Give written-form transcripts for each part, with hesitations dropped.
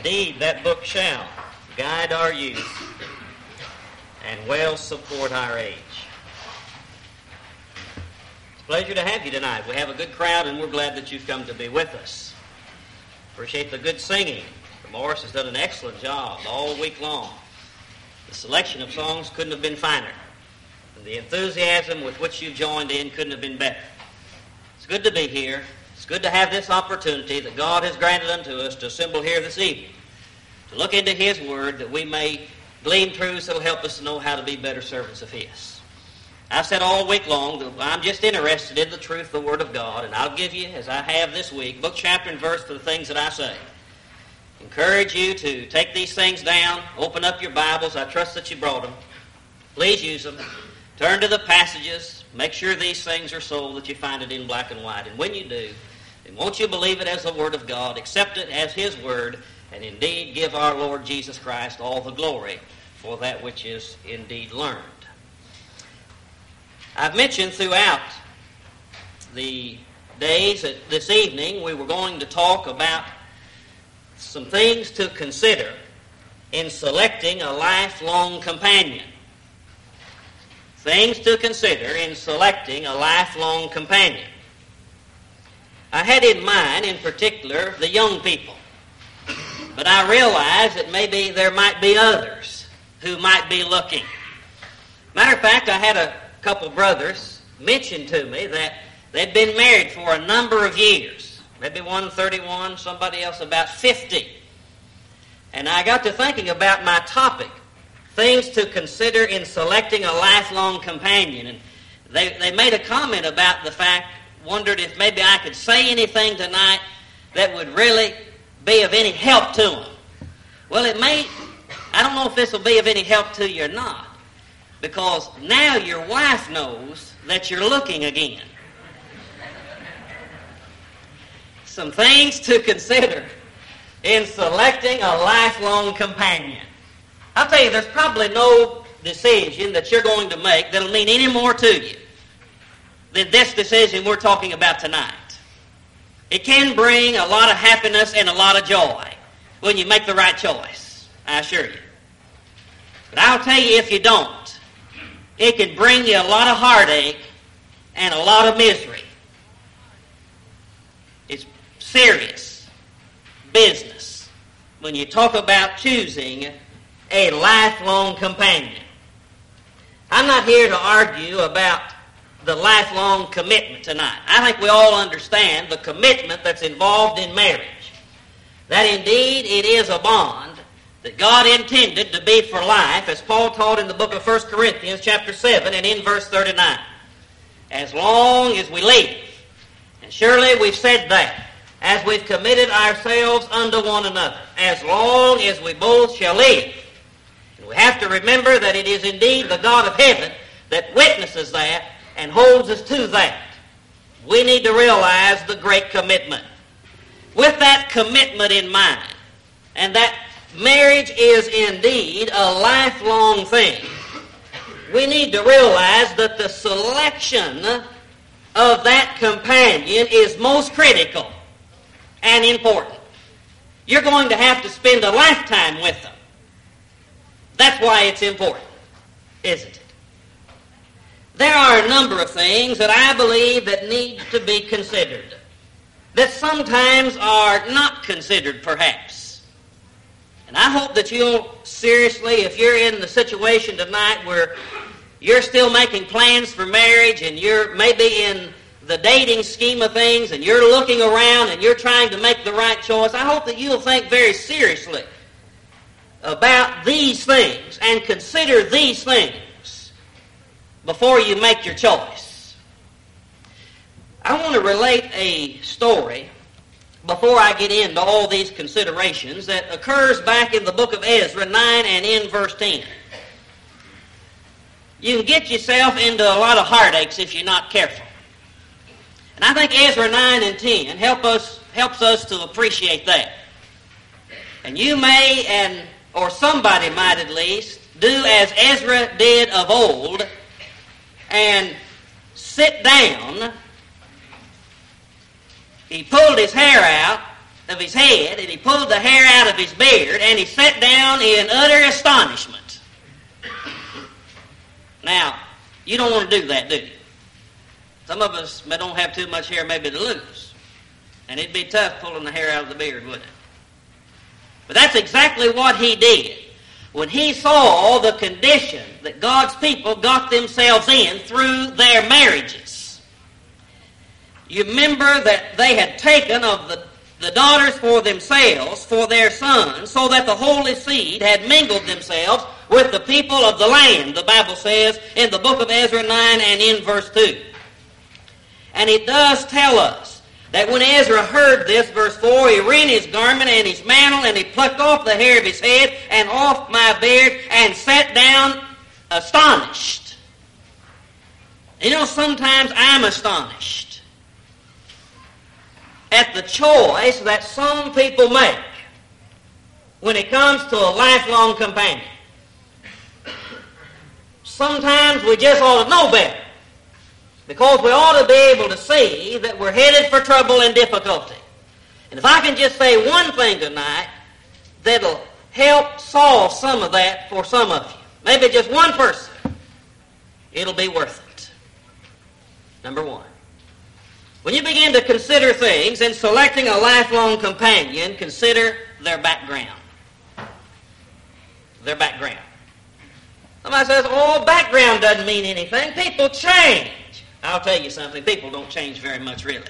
Indeed, that book shall guide our youth and well support our age. It's a pleasure to have you tonight. We have a good crowd, and we're glad that you've come to be with us. Appreciate the good singing. Morris has done an excellent job all week long. The selection of songs couldn't have been finer. And the enthusiasm with which you joined in couldn't have been better. It's good to be here. It's good to have this opportunity that God has granted unto us to assemble here this evening, to look into His Word that we may glean truths that will help us to know how to be better servants of His. I've said all week long that I'm just interested in the truth of the Word of God, and I'll give you, as I have this week, book, chapter, and verse for the things that I say. Encourage you to take these things down, open up your Bibles. I trust that you brought them. Please use them. Turn to the passages. Make sure these things are so that you find it in black and white. And when you do, then won't you believe it as the Word of God, accept it as His Word, and indeed give our Lord Jesus Christ all the glory for that which is indeed learned. I've mentioned throughout the days that this evening we were going to talk about some things to consider in selecting a lifelong companion. Things to consider in selecting a lifelong companion. I had in mind, in particular, the young people. But I realized that maybe there might be others who might be looking. Matter of fact, I had a couple brothers mention to me that they'd been married for a number of years. Maybe one 31, somebody else about 50. And I got to thinking about my topic, things to consider in selecting a lifelong companion. And they made a comment about the fact, wondered if maybe I could say anything tonight that would really be of any help to them. Well, it may, I don't know if this will be of any help to you or not, because now your wife knows that you're looking again. Some things to consider in selecting a lifelong companion. I'll tell you, there's probably no decision that you're going to make that'll mean any more to you than this decision we're talking about tonight. It can bring a lot of happiness and a lot of joy when you make the right choice, I assure you. But I'll tell you, if you don't, it can bring you a lot of heartache and a lot of misery. It's serious business when you talk about choosing a lifelong companion. I'm not here to argue about the lifelong commitment tonight. I think we all understand the commitment that's involved in marriage. That indeed it is a bond that God intended to be for life, as Paul taught in the book of 1 Corinthians chapter 7 and in verse 39. As long as we live. And surely we've said that. As we've committed ourselves unto one another, as long as we both shall live. And we have to remember that it is indeed the God of heaven that witnesses that and holds us to that. We need to realize the great commitment. With that commitment in mind, and that marriage is indeed a lifelong thing, we need to realize that the selection of that companion is most critical and important. You're going to have to spend a lifetime with them. That's why it's important, isn't it? There are a number of things that I believe that need to be considered, that sometimes are not considered, perhaps. And I hope that you'll seriously, if you're in the situation tonight where you're still making plans for marriage and you're maybe in the dating scheme of things and you're looking around and you're trying to make the right choice, I hope that you'll think very seriously about these things and consider these things before you make your choice. I want to relate a story before I get into all these considerations that occurs back in the book of Ezra 9 and in verse 10. You can get yourself into a lot of heartaches if you're not careful. And I think Ezra 9 and 10 helps us to appreciate that. And you may, or somebody might at least, do as Ezra did of old and sit down. He pulled his hair out of his head, and he pulled the hair out of his beard, and he sat down in utter astonishment. Now, you don't want to do that, do you? Some of us don't have too much hair maybe to lose. And it'd be tough pulling the hair out of the beard, wouldn't it? But that's exactly what he did when he saw the condition that God's people got themselves in through their marriages. You remember that they had taken of the daughters for themselves, for their sons, so that the holy seed had mingled themselves with the people of the land, the Bible says in the book of Ezra 9 and in verse 2. And it does tell us that when Ezra heard this, verse 4, he rent his garment and his mantle, and he plucked off the hair of his head and off my beard, and sat down astonished. You know, sometimes I'm astonished at the choice that some people make when it comes to a lifelong companion. Sometimes we just ought to know better, because we ought to be able to see that we're headed for trouble and difficulty. And if I can just say one thing tonight that'll help solve some of that for some of you, maybe just one person, it'll be worth it. Number one, when you begin to consider things in selecting a lifelong companion, consider their background. Their background. Somebody says, oh, background doesn't mean anything. People change. I'll tell you something. People don't change very much, really.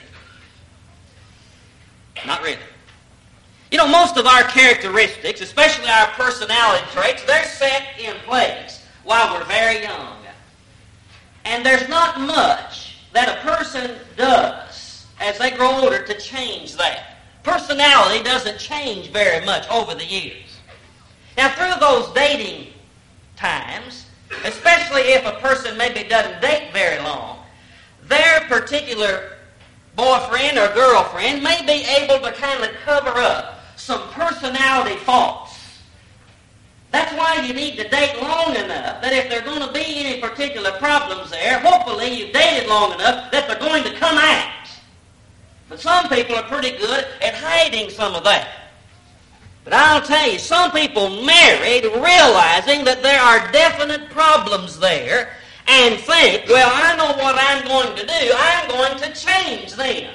Not really. You know, most of our characteristics, especially our personality traits, they're set in place while we're very young. And there's not much that a person does as they grow older to change that. Personality doesn't change very much over the years. Now, through those dating times, especially if a person maybe doesn't date very long, their particular boyfriend or girlfriend may be able to kind of cover up some personality faults. That's why you need to date long enough that if there are going to be any particular problems there, hopefully you've dated long enough that they're going to come out. But some people are pretty good at hiding some of that. But I'll tell you, some people married realizing that there are definite problems there and think, well, I know what I'm going to do. I'm going to change them.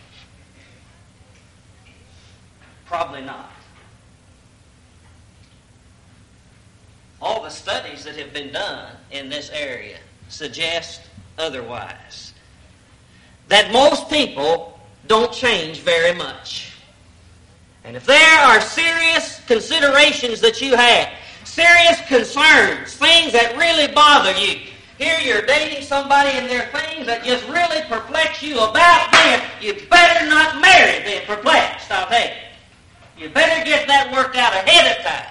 Probably not. All the studies that have been done in this area suggest otherwise. That most people don't change very much. And if there are serious considerations that you have, serious concerns, things that really bother you, here you're dating somebody and there are things that just really perplex you about them, you better not marry them perplexed, I'll tell you. You better get that worked out ahead of time.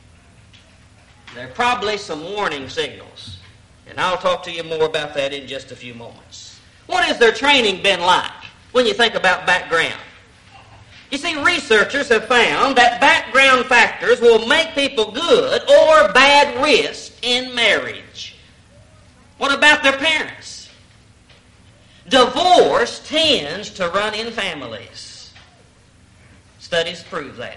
There are probably some warning signals, and I'll talk to you more about that in just a few moments. What has their training been like when you think about background? You see, researchers have found that background factors will make people good or bad risk in marriage. What about their parents? Divorce tends to run in families. Studies prove that.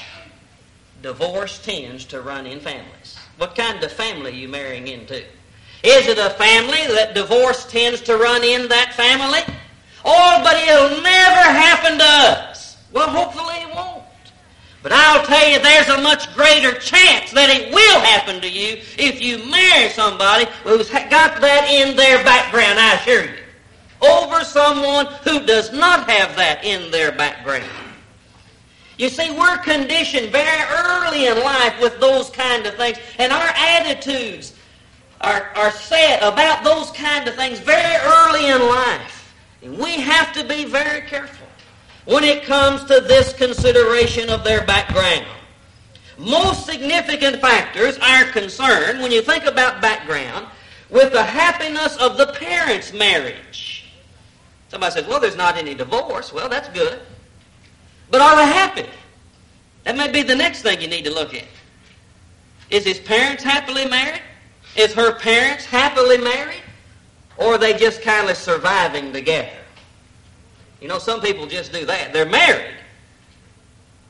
Divorce tends to run in families. What kind of family are you marrying into? Is it a family that divorce tends to run in that family? Oh, but it'll never happen to us. Well, hopefully it won't. But I'll tell you, there's a much greater chance that it will happen to you if you marry somebody who's got that in their background, I assure you, over someone who does not have that in their background. You see, we're conditioned very early in life with those kind of things, and our attitudes are set about those kind of things very early in life. And we have to be very careful when it comes to this consideration of their background. Most significant factors are concerned, when you think about background, with the happiness of the parents' marriage. Somebody says, well, there's not any divorce. Well, that's good. But are they happy? That may be the next thing you need to look at. Is his parents happily married? Is her parents happily married? Or are they just kind of surviving together? You know, some people just do that. They're married,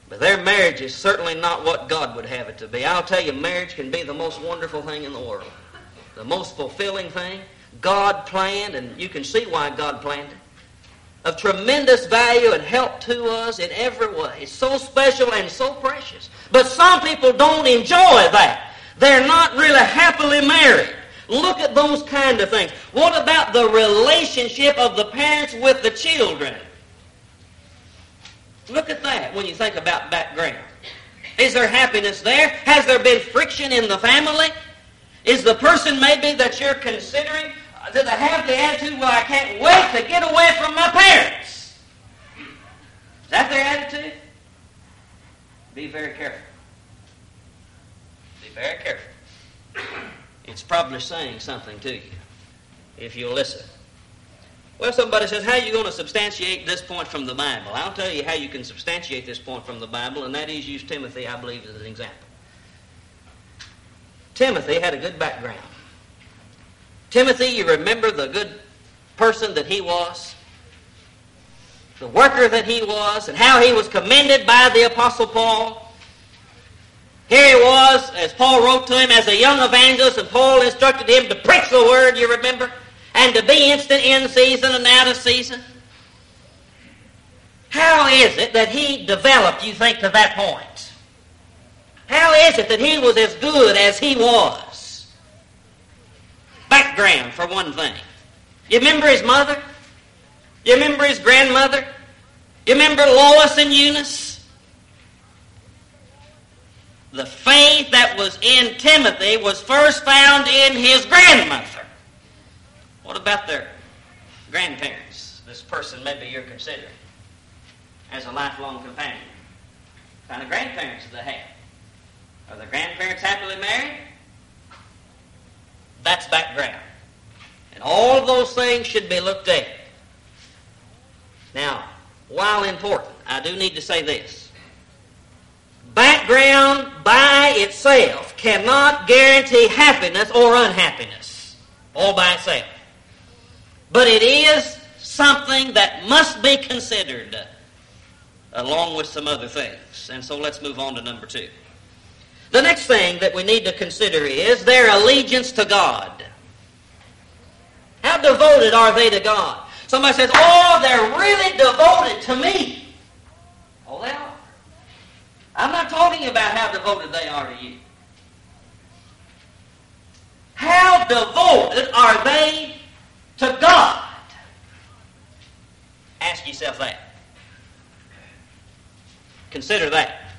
But their marriage is certainly not what God would have it to be. I'll tell you, marriage can be the most wonderful thing in the world. The most fulfilling thing. God planned, and you can see why God planned it, of tremendous value and help to us in every way. It's so special and so precious. But some people don't enjoy that. They're not really happily married. Look at those kind of things. What about the relationship of the parents with the children? Look at that when you think about background. Is there happiness there? Has there been friction in the family? Is the person maybe that you're considering, do they have the attitude, well, I can't wait to get away from my parents? Is that their attitude? Be very careful. Be very careful. It's probably saying something to you if you'll listen. Well, somebody says, how are you going to substantiate this point from the Bible? I'll tell you how you can substantiate this point from the Bible, and that is use Timothy, I believe, as an example. Timothy had a good background. Timothy, you remember the good person that he was, the worker that he was, and how he was commended by the Apostle Paul. Here he was, as Paul wrote to him, as a young evangelist, and Paul instructed him to preach the word, you remember, and to be instant in season and out of season. How is it that he developed, you think, to that point? How is it that he was as good as he was? Background, for one thing. You remember his mother? You remember his grandmother? You remember Lois and Eunice? The faith that was in Timothy was first found in his grandmother. What about their grandparents? This person maybe you're considering as a lifelong companion. What kind of grandparents do they have? Are the grandparents happily married? That's background. And all of those things should be looked at. Now, while important, I do need to say this. Background by itself cannot guarantee happiness or unhappiness, all by itself. But it is something that must be considered along with some other things. And so let's move on to number 2. The next thing that we need to consider is their allegiance to God. How devoted are they to God? Somebody says, oh, they're really devoted to me. Oh, they are. I'm not talking about how devoted they are to you. How devoted are they to God? Ask yourself that. Consider that.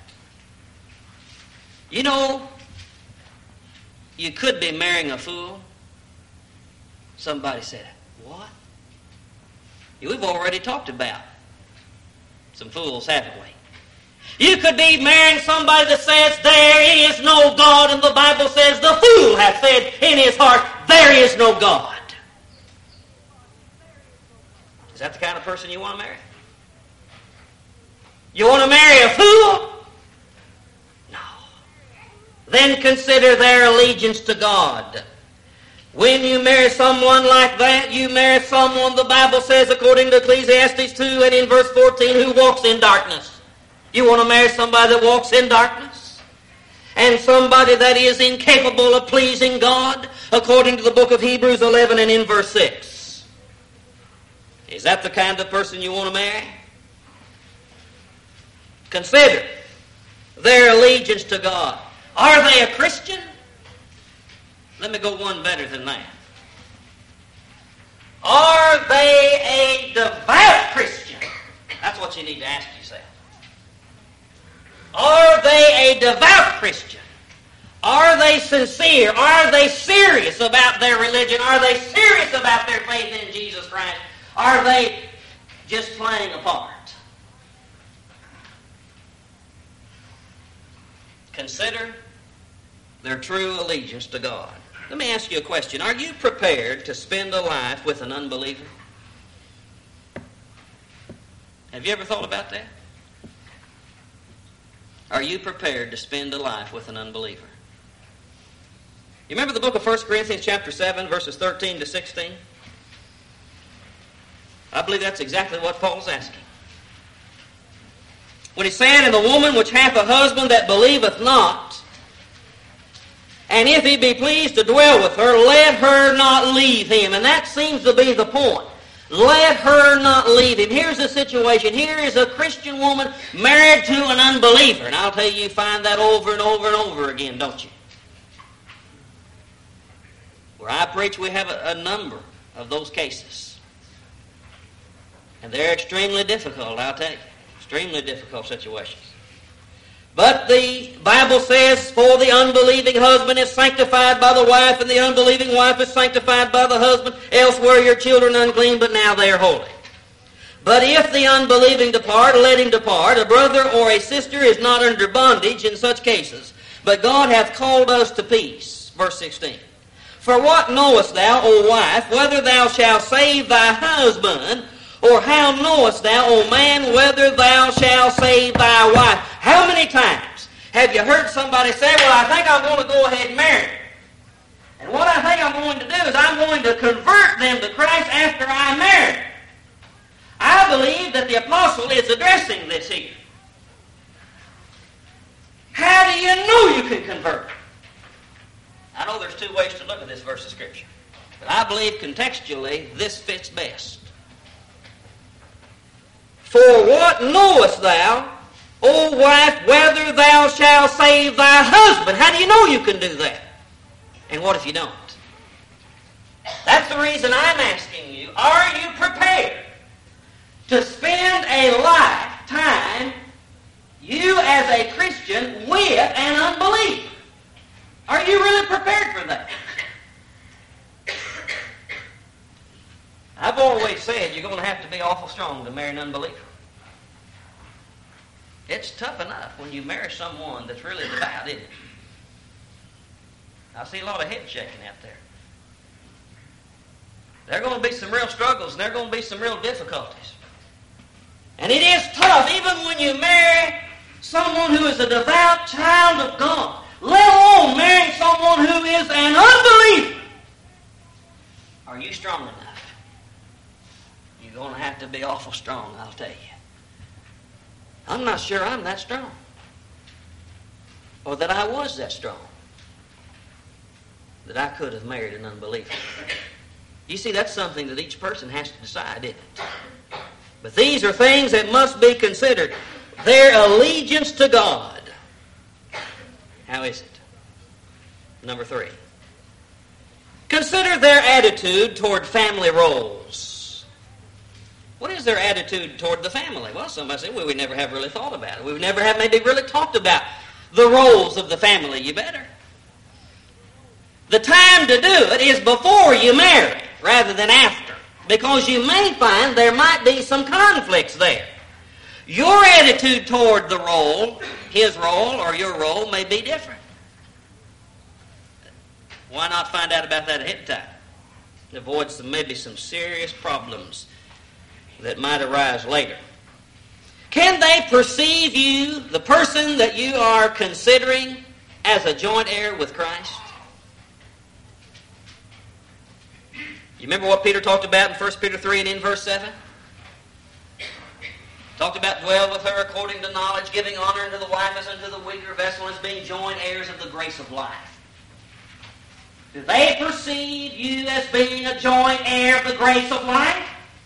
You know, you could be marrying a fool. Somebody said, what? We've already talked about some fools, haven't we? You could be marrying somebody that says, there is no God, and the Bible says, the fool hath said in his heart, there is no God. Is that the kind of person you want to marry? You want to marry a fool? No. Then consider their allegiance to God. When you marry someone like that, you marry someone, the Bible says, according to Ecclesiastes 2 and in verse 14, who walks in darkness. You want to marry somebody that walks in darkness? And somebody that is incapable of pleasing God, according to the book of Hebrews 11 and in verse 6. Is that the kind of person you want to marry? Consider their allegiance to God. Are they a Christian? Let me go one better than that. Are they a devout Christian? That's what you need to ask yourself. Are they a devout Christian? Are they sincere? Are they serious about their religion? Are they serious about their faith in Jesus Christ? Are they just playing a part? Consider their true allegiance to God. Let me ask you a question. Are you prepared to spend a life with an unbeliever? Have you ever thought about that? Are you prepared to spend a life with an unbeliever? You remember the book of 1 Corinthians chapter 7, verses 13 to 16? I believe that's exactly what Paul's asking. when he said, "And the woman which hath a husband that believeth not, and if he be pleased to dwell with her, let her not leave him." And that seems to be the point. Let her not leave him. Here's the situation. Here is a Christian woman married to an unbeliever. And I'll tell you find that over and over and over again, don't you? Where I preach, we have a number of those cases. And they're extremely difficult, I'll tell you. Extremely difficult situations. But the Bible says, "For the unbelieving husband is sanctified by the wife, and the unbelieving wife is sanctified by the husband. Else were your children unclean, but now they are holy. But if the unbelieving depart, let him depart. A brother or a sister is not under bondage in such cases, but God hath called us to peace." Verse 16. "For what knowest thou, O wife, whether thou shalt save thy husband? Or how knowest thou, O man, whether thou shalt save thy wife?" How many times have you heard somebody say, "Well, I think I'm going to go ahead and marry. And what I think I'm going to do is I'm going to convert them to Christ after I marry." I believe that the apostle is addressing this here. How do you know you can convert? I know there's two ways to look at this verse of Scripture. But I believe contextually this fits best. "For what knowest thou, O wife, whether thou shalt save thy husband?" How do you know you can do that? And what if you don't? That's the reason I'm asking you, are you prepared to spend a lifetime, you as a Christian, with an unbeliever? Are you really prepared for that? I've always said you're going to have to be awful strong to marry an unbeliever. It's tough enough when you marry someone that's really devout, isn't it? I see a lot of head shaking out there. There are going to be some real struggles, and there are going to be some real difficulties. And it is tough, even when you marry someone who is a devout child of God, let alone marry someone who is an unbeliever. Are you strong enough? You're going to have to be awful strong, I'll tell you. I'm not sure I'm that strong, or that I was that strong, that I could have married an unbeliever. You see, that's something that each person has to decide, isn't it? But these are things that must be considered. Their allegiance to God. How is it? Number 3. Consider their attitude toward family roles. What is their attitude toward the family? Well, somebody said, well, we never have really thought about it. We never have maybe really talked about the roles of the family. You better. The time to do it is before you marry rather than after, because you may find there might be some conflicts there. Your attitude toward the role, his role or your role, may be different. Why not find out about that ahead of time? Avoid maybe some serious problems that might arise later. Can they perceive you, the person that you are considering, as a joint heir with Christ? You remember what Peter talked about in 1 Peter 3 and in verse 7? Talked about dwell with her according to knowledge, giving honor unto the wife as unto the weaker vessel, as being joint heirs of the grace of life. Do they perceive you as being a joint heir of the grace of life?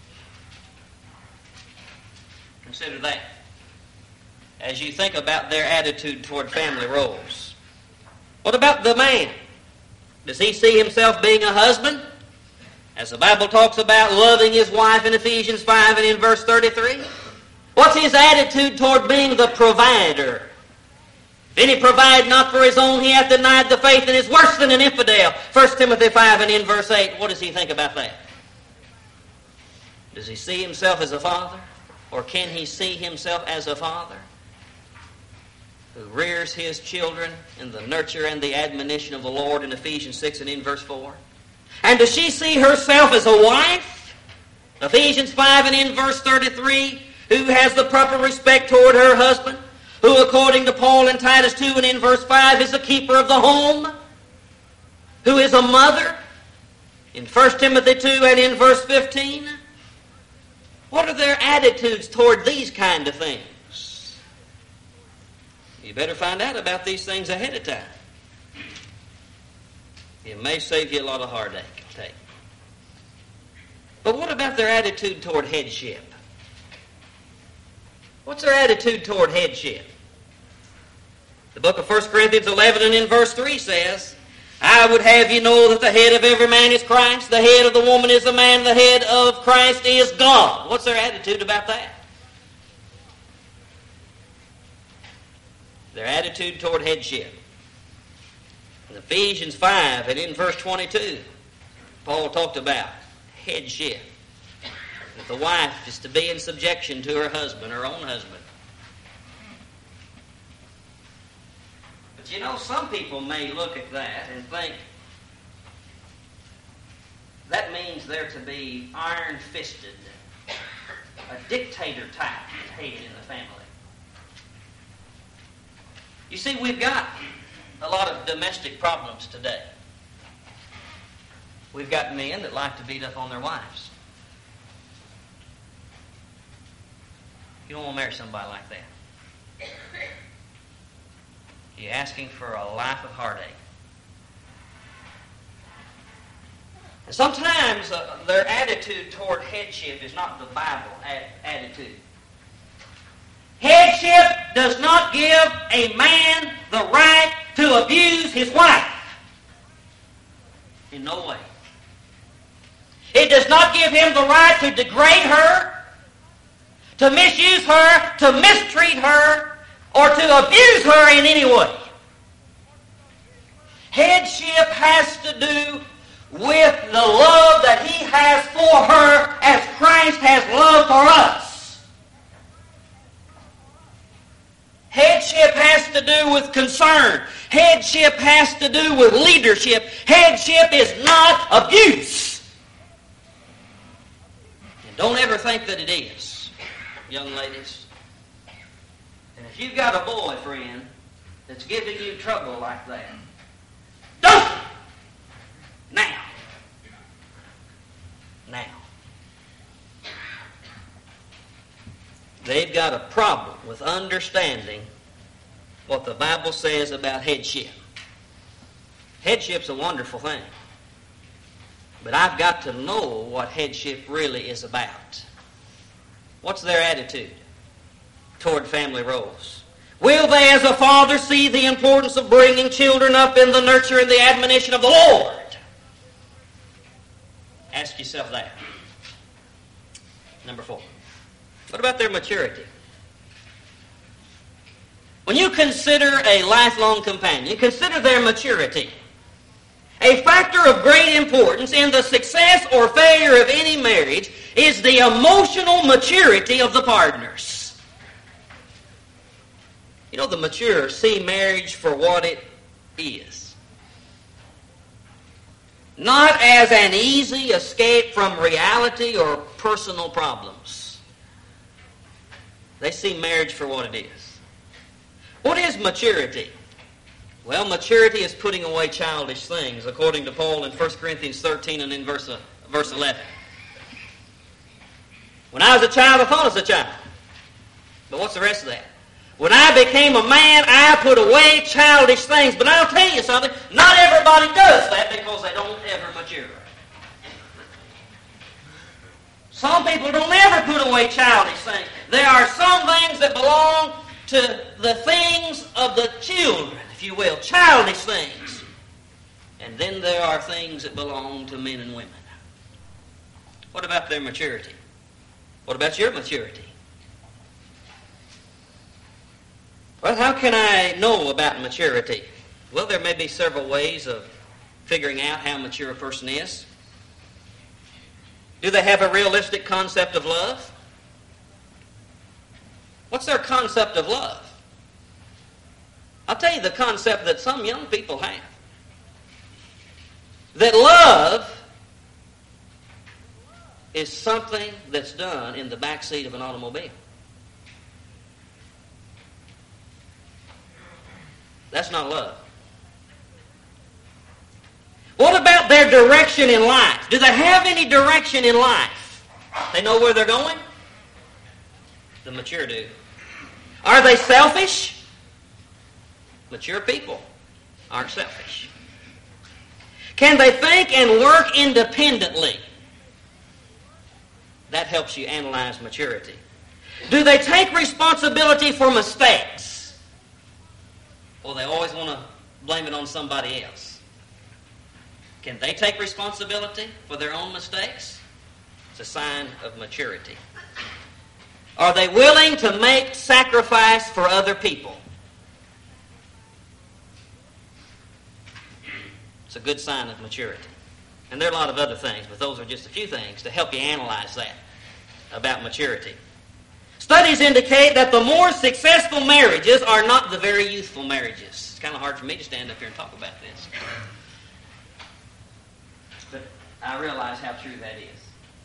Consider that as you think about their attitude toward family roles. What about the man? Does he see himself being a husband? As the Bible talks about loving his wife in Ephesians 5 and in verse 33. What's his attitude toward being the provider? If any provide not for his own, he hath denied the faith and is worse than an infidel. 1 Timothy 5 and in verse 8. What does he think about that? Does he see himself as a father? Or can he see himself as a father who rears his children in the nurture and the admonition of the Lord in Ephesians 6 and in verse 4? And does she see herself as a wife? Ephesians 5 and in verse 33, who has the proper respect toward her husband, who according to Paul in Titus 2 and in verse 5 is the keeper of the home, who is a mother in 1 Timothy 2 and in verse 15. What are their attitudes toward these kind of things? You better find out about these things ahead of time. It may save you a lot of heartache. But what about their attitude toward headship? What's their attitude toward headship? The book of 1 Corinthians 11 and in verse 3 says, I would have you know that the head of every man is Christ, the head of the woman is the man, the head of Christ is God. What's their attitude about that? Their attitude toward headship. In Ephesians 5 and in verse 22, Paul talked about headship. That the wife is to be in subjection to her husband, her own husband. But you know, some people may look at that and think that means they're to be iron-fisted, a dictator type head in the family. You see, we've got a lot of domestic problems today. We've got men that like to beat up on their wives. You don't want to marry somebody like that. You're asking for a life of heartache. And sometimes their attitude toward headship is not the Bible attitude. Headship does not give a man the right to abuse his wife. In no way. It does not give him the right to degrade her, to misuse her, to mistreat her, or to abuse her in any way. Headship has to do with the love that he has for her as Christ has loved for us. Headship has to do with concern. Headship has to do with leadership. Headship is not abuse. And don't ever think that it is, young ladies. And if you've got a boyfriend that's giving you trouble like that, don't! Now. They've got a problem with understanding what the Bible says about headship. Headship's a wonderful thing. But I've got to know what headship really is about. What's their attitude toward family roles? Will they, as a father, see the importance of bringing children up in the nurture and the admonition of the Lord? Ask yourself that. Number 4. What about their maturity? When you consider a lifelong companion, consider their maturity. A factor of great importance in the success or failure of any marriage is the emotional maturity of the partners. You know, the mature see marriage for what it is. Not as an easy escape from reality or personal problems. They see marriage for what it is. What is maturity? Well, maturity is putting away childish things, according to Paul in 1 Corinthians 13 and in verse 11. When I was a child, I thought I was a child. But what's the rest of that? When I became a man, I put away childish things. But I'll tell you something, not everybody does that because they don't ever mature. Some people don't ever put away childish things. There are some things that belong to the things of the children, if you will, childish things. And then there are things that belong to men and women. What about their maturity? What about your maturity? Well, how can I know about maturity? Well, there may be several ways of figuring out how mature a person is. Do they have a realistic concept of love? What's their concept of love? I'll tell you the concept that some young people have. That love is something that's done in the back seat of an automobile. That's not love. What about their direction in life? Do they have any direction in life? They know where they're going? The mature do. Are they selfish? Mature people aren't selfish. Can they think and work independently? That helps you analyze maturity. Do they take responsibility for mistakes? Or they always want to blame it on somebody else? Can they take responsibility for their own mistakes? It's a sign of maturity. Are they willing to make sacrifice for other people? It's a good sign of maturity. And there are a lot of other things, but those are just a few things to help you analyze that about maturity. Studies indicate that the more successful marriages are not the very youthful marriages. It's kind of hard for me to stand up here and talk about this. But I realize how true that is.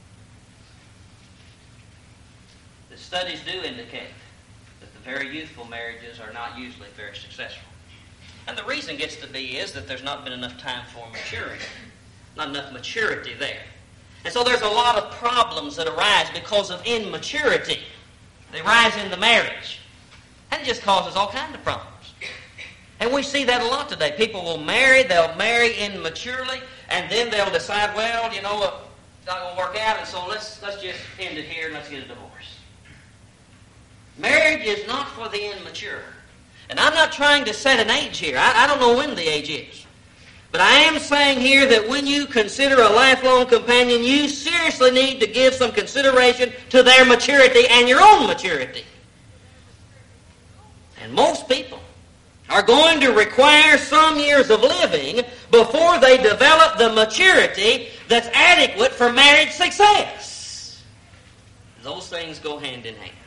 The studies do indicate that the very youthful marriages are not usually very successful. And the reason gets to be is that there's not been enough time for maturity. Not enough maturity there. And so there's a lot of problems that arise because of immaturity. They rise in the marriage. And it just causes all kinds of problems. And we see that a lot today. People will marry, they'll marry immaturely, and then they'll decide, well, you know, it's not going to work out, and so let's just end it here and let's get a divorce. Marriage is not for the immature. And I'm not trying to set an age here. I don't know when the age is. But I am saying here that when you consider a lifelong companion, you seriously need to give some consideration to their maturity and your own maturity. And most people are going to require some years of living before they develop the maturity that's adequate for marriage success. Those things go hand in hand.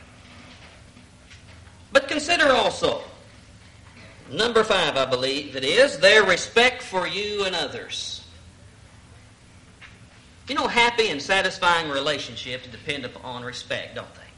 But consider also, number 5, I believe it is, their respect for you and others. You know, happy and satisfying relationships depend upon respect, don't they?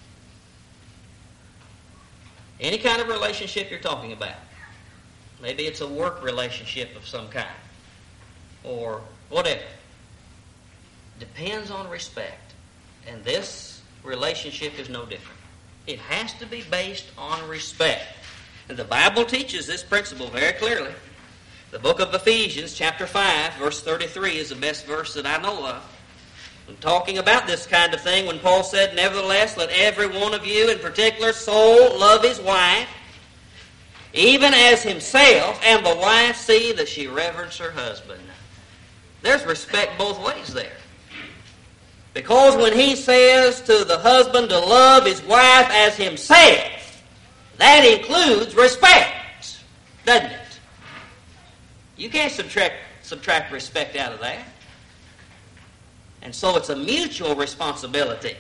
Any kind of relationship you're talking about. Maybe it's a work relationship of some kind. Or whatever. Depends on respect. And this relationship is no different. It has to be based on respect. And the Bible teaches this principle very clearly. The book of Ephesians, chapter 5, verse 33 is the best verse that I know of. When talking about this kind of thing, when Paul said, "Nevertheless, let every one of you in particular soul love his wife, even as himself, and the wife see that she reverence her husband." There's respect both ways there. Because when he says to the husband to love his wife as himself, that includes respect, doesn't it? You can't subtract respect out of that. And so it's a mutual responsibility.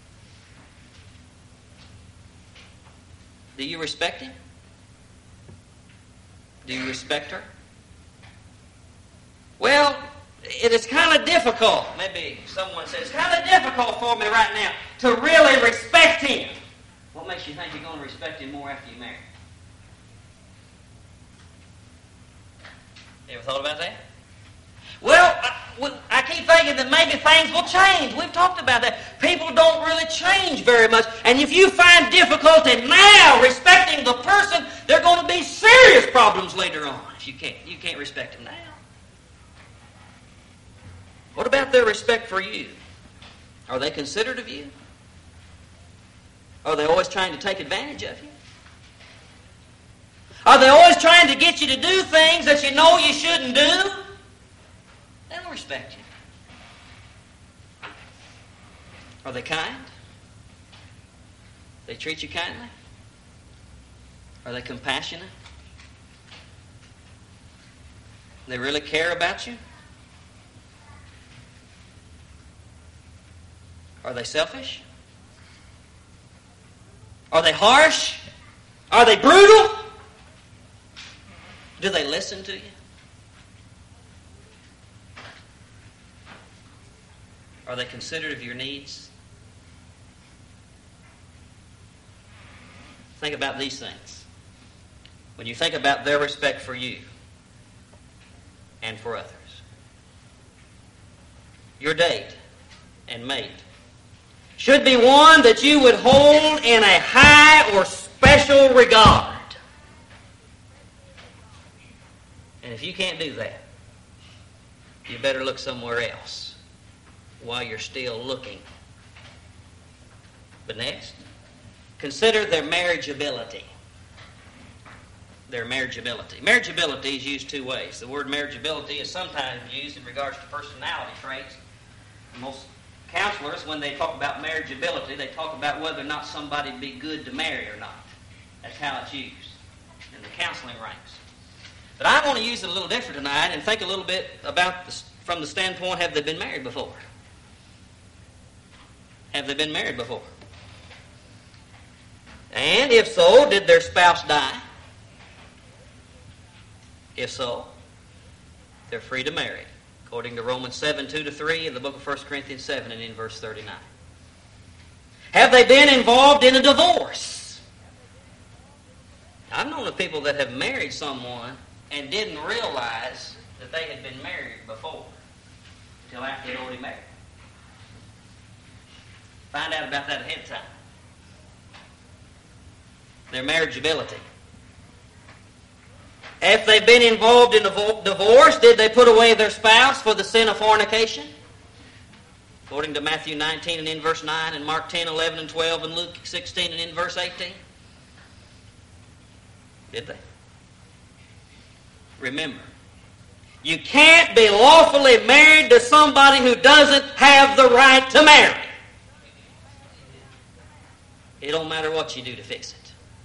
Do you respect him? Do you respect her? Well, it is kind of difficult. Maybe someone says, it's kind of difficult for me right now to really respect him. What makes you think you're going to respect him more after you marry? You ever thought about that? Well, I keep thinking that maybe things will change. We've talked about that. People don't really change very much. And if you find difficulty now respecting the person, there are going to be serious problems later on if you can't respect him now. What about their respect for you? Are they considerate of you? Are they always trying to take advantage of you? Are they always trying to get you to do things that you know you shouldn't do? They don't respect you. Are they kind? They treat you kindly? Are they compassionate? They really care about you? Are they selfish? Are they harsh? Are they brutal? Do they listen to you? Are they considerate of your needs? Think about these things. When you think about their respect for you and for others. Your date and mate should be one that you would hold in a high or special regard. And if you can't do that, you better look somewhere else while you're still looking. But next, consider their marriageability. Their marriageability. Marriageability is used two ways. The word marriageability is sometimes used in regards to personality traits. Most counselors, when they talk about marriageability, they talk about whether or not somebody would be good to marry or not. That's how it's used in the counseling ranks. But I want to use it a little different tonight and think a little bit about from the standpoint, have they been married before? Have they been married before? And if so, did their spouse die? If so, they're free to marry, according to Romans 7:2-3 and the book of 1 Corinthians 7 and in verse 39. Have they been involved in a divorce? I've known of people that have married someone and didn't realize that they had been married before until after they'd already married. Find out about that ahead of time. Their marriageability. If they've been involved in a divorce, did they put away their spouse for the sin of fornication? According to Matthew 19 and in verse 9, and Mark 10, 11 and 12, and Luke 16 and in verse 18. Did they? Remember, you can't be lawfully married to somebody who doesn't have the right to marry. It don't matter what you do to fix it.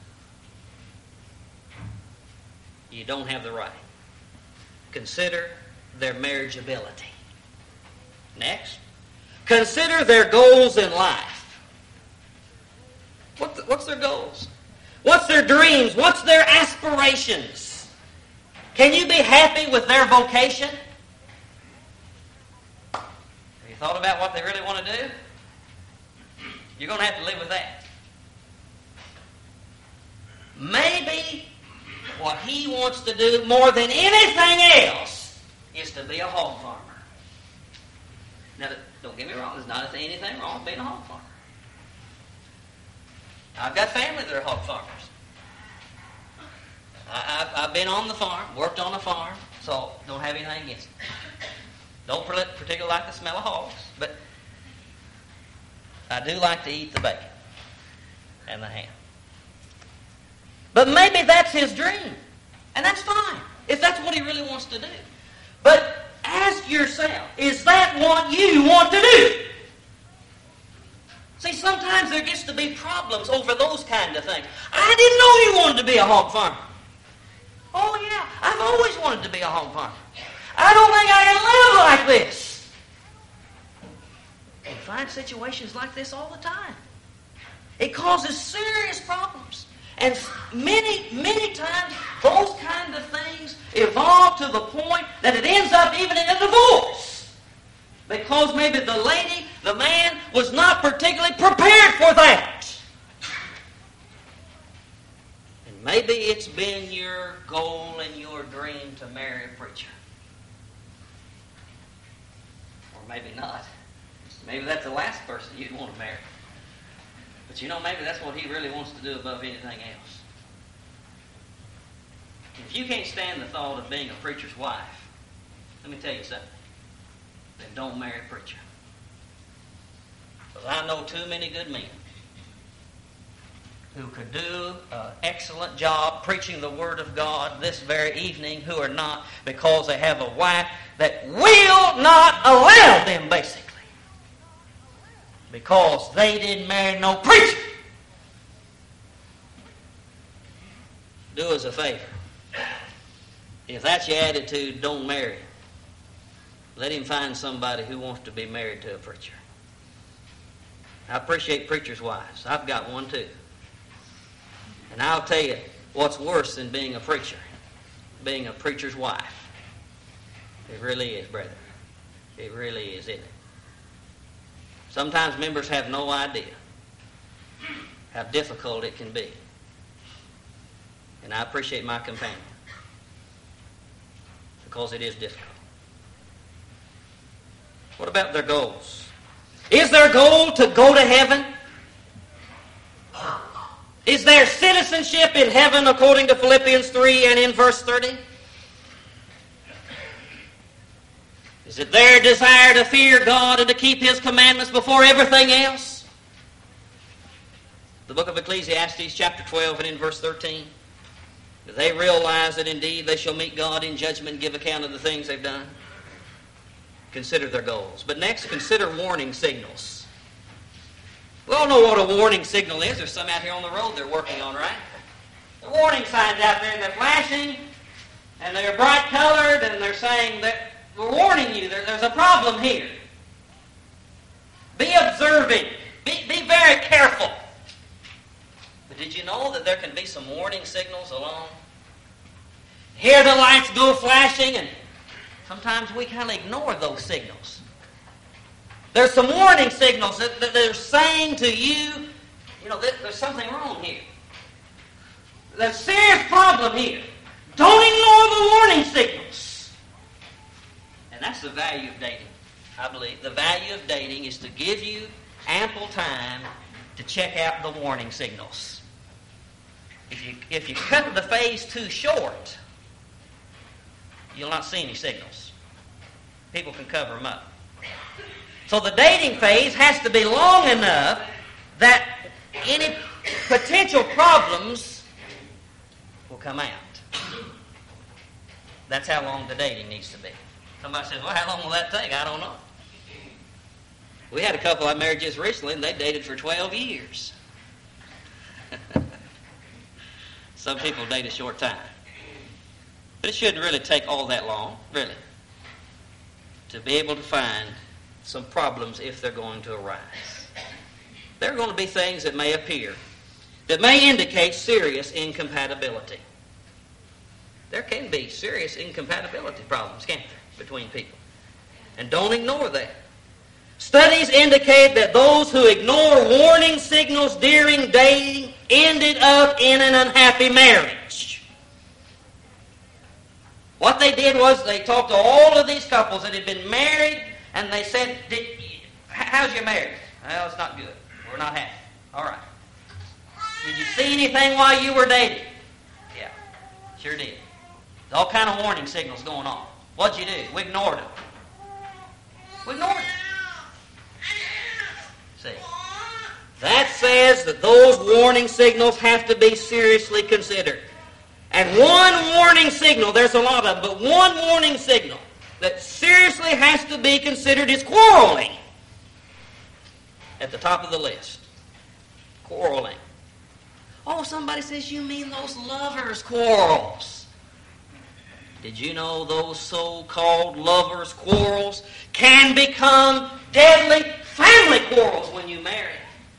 You don't have the right. Consider their marriageability. Next, consider their goals in life. What's their goals? What's their dreams? What's their aspirations? Can you be happy with their vocation? Have you thought about what they really want to do? You're going to have to live with that. Maybe what he wants to do more than anything else is to be a hog farmer. Now, don't get me wrong, there's not anything wrong with being a hog farmer. I've got family that are hog farmers. I've been on the farm, worked on a farm, so don't have anything against it. Don't particularly like the smell of hogs, but I do like to eat the bacon and the ham. But maybe that's his dream, and that's fine, if that's what he really wants to do. But ask yourself, is that what you want to do? See, sometimes there gets to be problems over those kind of things. I didn't know you wanted to be a hog farmer. Oh yeah, I've always wanted to be a hog farmer. I don't think I can live like this. You find situations like this all the time. It causes serious problems. And many, many times, those kind of things evolve to the point that it ends up even in a divorce. Because maybe the lady, the man, was not particularly prepared for that. And maybe it's been your goal and your dream to marry a preacher. Or maybe not. Maybe that's the last person you'd want to marry. But you know, maybe that's what he really wants to do above anything else. If you can't stand the thought of being a preacher's wife, let me tell you something. Then don't marry a preacher. Because I know too many good men who could do an excellent job preaching the Word of God this very evening who are not, because they have a wife that will not allow them, basically. Because they didn't marry no preacher. Do us a favor. If that's your attitude, don't marry him. Let him find somebody who wants to be married to a preacher. I appreciate preachers' wives. I've got one too. And I'll tell you what's worse than being a preacher. Being a preacher's wife. It really is, brother. It really is, isn't it? Sometimes members have no idea how difficult it can be. And I appreciate my companion. Because it is difficult. What about their goals? Is their goal to go to heaven? Is there citizenship in heaven according to Philippians 3 and in verse 30? Is it their desire to fear God and to keep His commandments before everything else? The book of Ecclesiastes, chapter 12, and in verse 13. Do they realize that indeed they shall meet God in judgment and give account of the things they've done? Consider their goals. But next, consider warning signals. We all know what a warning signal is. There's some out here on the road they're working on, right? The warning signs out there, and they're flashing, and they're bright colored, and they're saying that we're warning you. There's a problem here. Be observing. Be very careful. But did you know that there can be some warning signals along? Hear the lights go flashing, and sometimes we kind of ignore those signals. There's some warning signals that they're saying to you, there's something wrong here. There's a serious problem here. Don't ignore the warning signals. And that's the value of dating, I believe. The value of dating is to give you ample time to check out the warning signals. If you cut the phase too short, you'll not see any signals. People can cover them up. So the dating phase has to be long enough that any potential problems will come out. That's how long the dating needs to be. Somebody says, well, how long will that take? I don't know. We had a couple I married just recently, and they dated for 12 years. Some people date a short time. But it shouldn't really take all that long, really, to be able to find some problems if they're going to arise. There are going to be things that may appear that may indicate serious incompatibility. There can be serious incompatibility problems, can't there, between people? And don't ignore that. Studies indicate that those who ignore warning signals during dating ended up in an unhappy marriage. What they did was they talked to all of these couples that had been married, and they said, how's your marriage? Well, it's not good. We're not happy. All right. Did you see anything while you were dating? Yeah, sure did. There's all kind of warning signals going on. What'd you do? We ignored them. We ignored them. See, that says that those warning signals have to be seriously considered. And one warning signal, there's a lot of them, but one warning signal that seriously has to be considered is quarreling. At the top of the list. Quarreling. Oh, somebody says, you mean those lovers' quarrels. Did you know those so-called lovers' quarrels can become deadly family quarrels when you marry?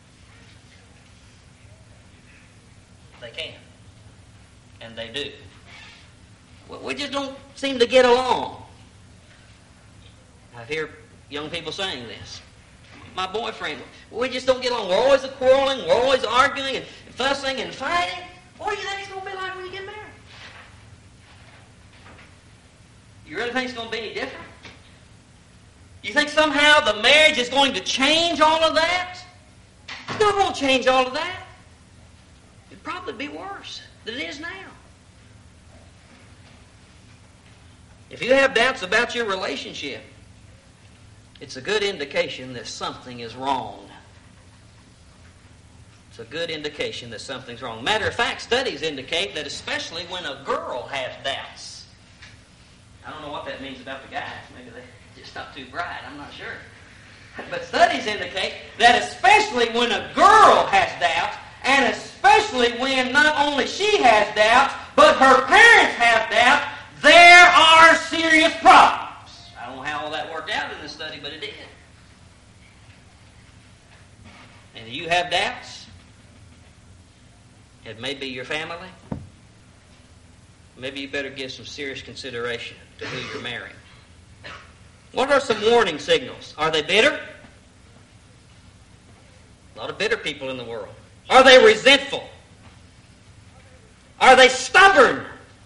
They can. And they do. Well, we just don't seem to get along. I hear young people saying this. My boyfriend, we just don't get along. We're always quarreling, we're always arguing and fussing and fighting. What do you think it's going to be like when you get married? You really think it's going to be any different? You think somehow the marriage is going to change all of that? It's not going to change all of that. It'd probably be worse than it is now. If you have doubts about your relationship, it's a good indication that something is wrong. It's a good indication that something's wrong. Matter of fact, studies indicate that especially when a girl has doubts. I don't know what that means about the guys. Maybe they're just not too bright. I'm not sure. But studies indicate that especially when a girl has doubts, and especially when not only she has doubts, but her parents have doubts, there are serious problems. I don't know how all that worked out in this study, but it did. And you have doubts? It may be your family. Maybe you better give some serious consideration to who you're marrying. What are some warning signals? Are they bitter? A lot of bitter people in the world. Are they resentful? Are they stubborn?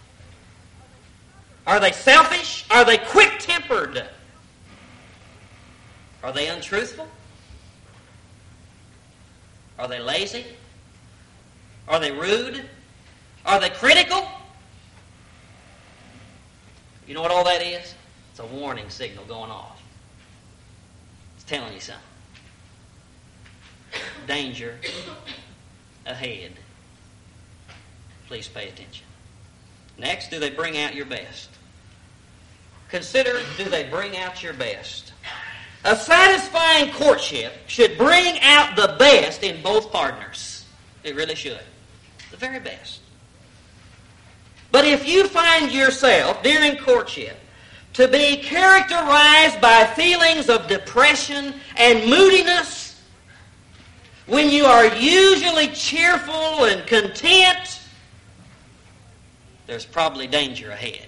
Are they selfish? Are they quick-tempered? Are they untruthful? Are they lazy? Are they rude? Are they critical? You know what all that is? It's It's a warning signal going off. It's telling you something. Danger ahead. Please pay attention. Next, do they bring out your best? Consider, do they bring out your best? A satisfying courtship should bring out the best in both partners. It really should. The very best. But if you find yourself during courtship to be characterized by feelings of depression and moodiness, when you are usually cheerful and content, there's probably danger ahead.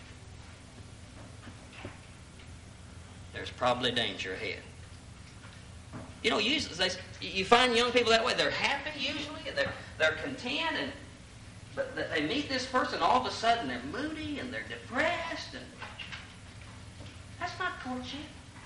There's probably danger ahead. You know, usually you find young people that way. They're happy usually. They're content, but they meet this person, all of a sudden they're moody and they're depressed. And that's not courtship.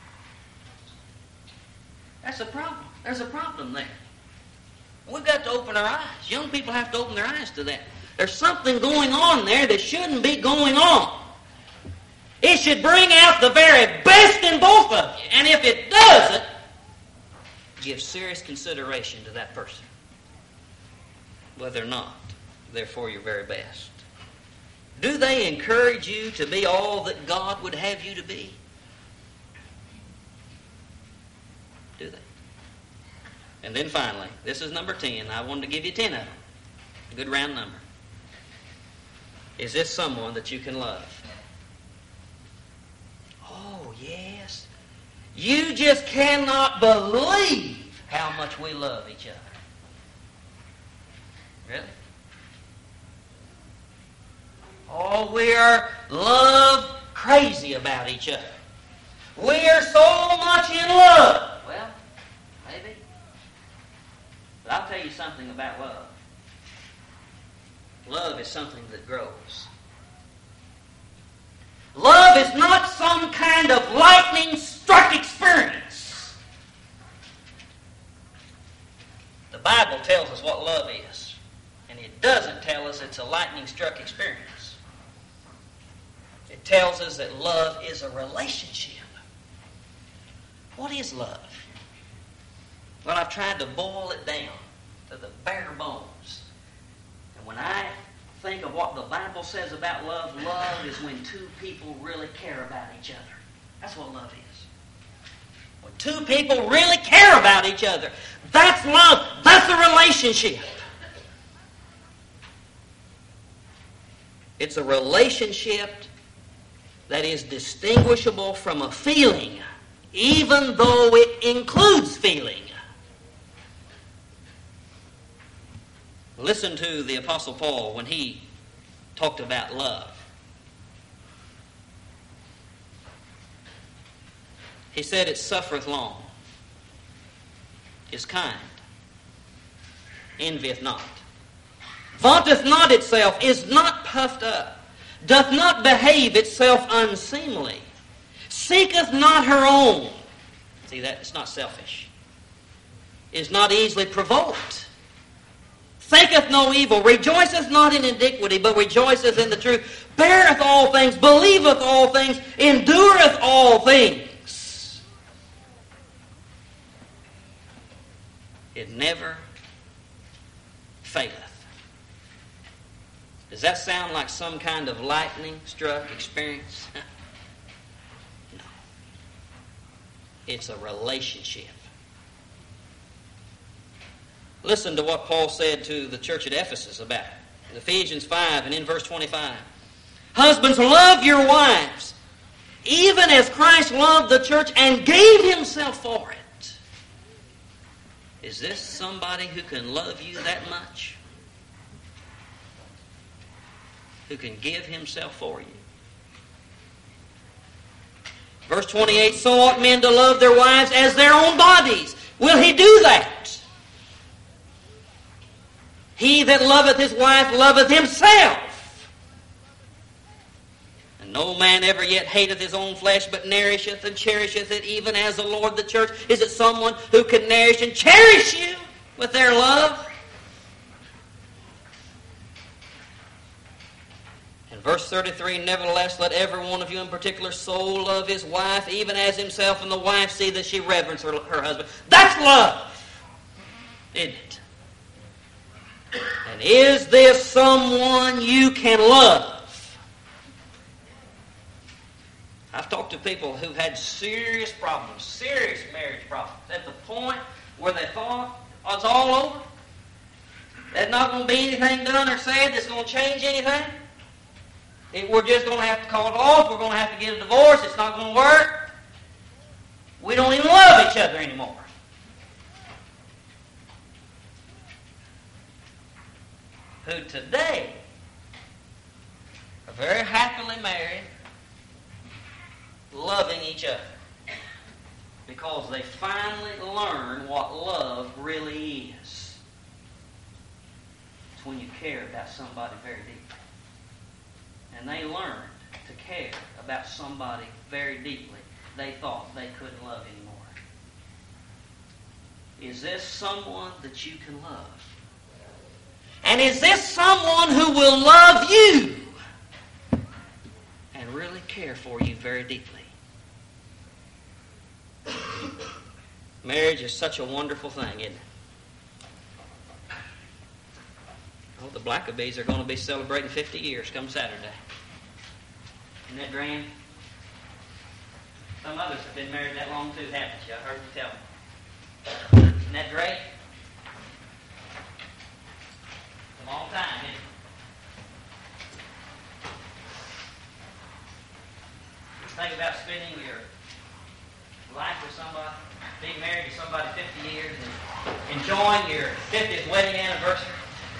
That's a problem. There's a problem there. We've got to open our eyes. Young people have to open their eyes to that. There's something going on there that shouldn't be going on. It should bring out the very best in both of you. And if it doesn't, give serious consideration to that person, whether or not they're for your very best. Do they encourage you to be all that God would have you to be? Do they? And then finally, this is number 10. I wanted to give you 10 of them. A good round number. Is this someone that you can love? Oh, yes. You just cannot believe how much we love each other. Really? Oh, we are love crazy about each other. We are so much in love. Well, maybe. But I'll tell you something about love. Love is something that grows. Love is not some kind of lightning-struck experience. The Bible tells us what love is, and it doesn't tell us it's a lightning-struck experience. It tells us that love is a relationship. What is love? Well, I've tried to boil it down to the bare bones. And when I think of what the Bible says about love, love is when two people really care about each other. That's what love is. When two people really care about each other, that's love. That's a relationship. It's a relationship that is distinguishable from a feeling, even though it includes feeling. Listen to the Apostle Paul when he talked about love. He said, it suffereth long, is kind, envieth not, vaunteth not itself, is not puffed up, doth not behave itself unseemly, seeketh not her own. See that? It's not selfish. Is not easily provoked. Thinketh no evil, rejoiceth not in iniquity, but rejoiceth in the truth, beareth all things, believeth all things, endureth all things. It never faileth. Does that sound like some kind of lightning-struck experience? No. It's a relationship. Listen to what Paul said to the church at Ephesus about it. In Ephesians 5 and in verse 25. Husbands, love your wives, even as Christ loved the church and gave himself for it. Is this somebody who can love you that much? Who can give himself for you? Verse 28, so ought men to love their wives as their own bodies. Will he do that? He that loveth his wife loveth himself. And no man ever yet hateth his own flesh, but nourisheth and cherisheth it, even as the Lord the church. Is it someone who can nourish and cherish you with their love? And And verse 33, nevertheless, let every one of you in particular so love his wife, even as himself, and the wife see that she reverence her husband. That's love, isn't it? And is this someone you can love? I've talked to people who've had serious problems, serious marriage problems, at the point where they thought it's all over. There's not going to be anything done or said that's going to change anything. We're just going to have to call it off. We're going to have to get a divorce. It's not going to work. We don't even love each other anymore. Who today are very happily married, loving each other, because they finally learn what love really is. It's when you care about somebody very deeply. And they learned to care about somebody very deeply they thought they couldn't love anymore. Is this someone that you can love? And is this someone who will love you and really care for you very deeply? Marriage is such a wonderful thing, isn't it? Oh, the Blackabees are going to be celebrating 50 years come Saturday. Isn't that grand? Some others have been married that long too, haven't you? I heard you tell me. Isn't that great? It's a long time, isn't it? Think about spending your life with somebody, being married to somebody 50 years, and enjoying your 50th wedding anniversary.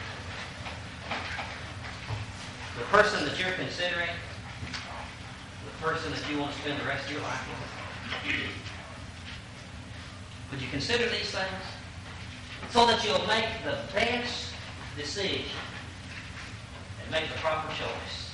The person that you're considering, the person that you want to spend the rest of your life with. Would you consider these things so that you'll make the best decision and make the proper choice?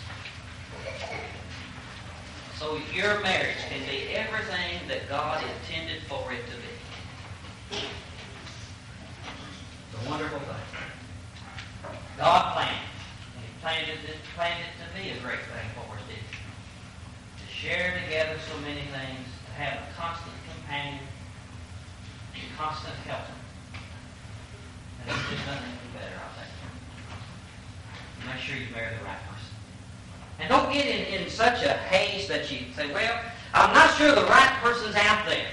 So your marriage can be everything that God intended for it to be. It's a wonderful thing. God planned it. He planned it to be a great thing for us, didn't he? To share together so many things, to have a constant companion, a constant helper. And there's just nothing better, I think. Make sure you marry the right person. And don't get in such a haste that you say, well, I'm not sure the right person's out there.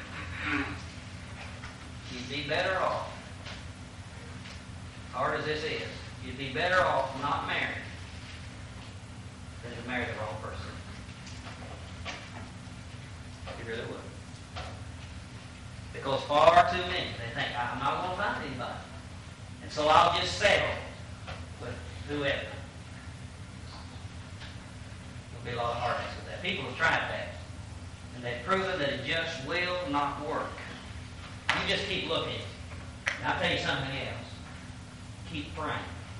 You'd be better off, hard as this is, you'd be better off not married than to marry the wrong person. You really would. Because far too many, they think, I'm not going to find anybody. And so I'll just settle with whoever. There'll be a lot of heartaches with that. People have tried that. And they've proven that it just will not work. You just keep looking. And I'll tell you something else. Keep praying.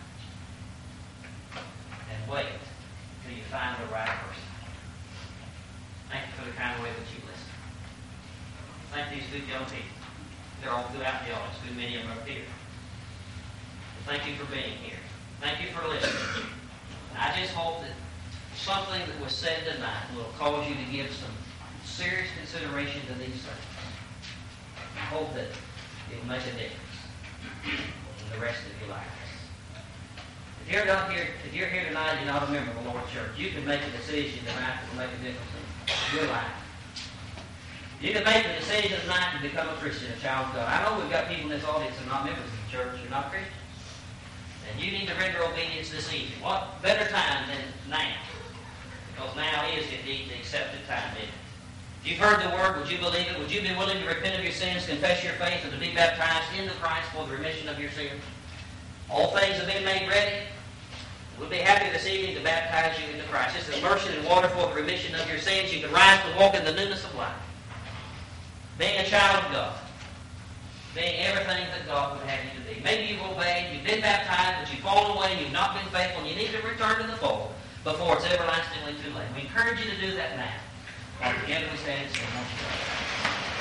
And wait till you find the right person. Thank you for the kind way that you listen. Thank these good young people. They're all throughout the audience. Good many of them are up here. Thank you for being here. Thank you for listening. And I just hope that something that was said tonight will cause you to give some serious consideration to these things. I hope that it will make a difference in the rest of your lives. If you're here tonight and you're not a member of the Lord's Church, you can make a decision tonight that will make a difference in your life. You can make the decision tonight to become a Christian, a child of God. I know we've got people in this audience that are not members of the church, who are not Christians. And you need to render obedience this evening. What better time than now? Because now is indeed the accepted time, isn't it? If you've heard the word, would you believe it? Would you be willing to repent of your sins, confess your faith, and to be baptized into Christ for the remission of your sins? All things have been made ready. We'll be happy this evening to baptize you into Christ. This is immersion in water for the remission of your sins. You can rise to walk in the newness of life. Being a child of God. Being everything that God would have you to be. Maybe you've obeyed, you've been baptized, but you've fallen away, you've not been faithful, and you need to return to the fold before it's everlastingly too late. We encourage you to do that now. While together we stand and sing.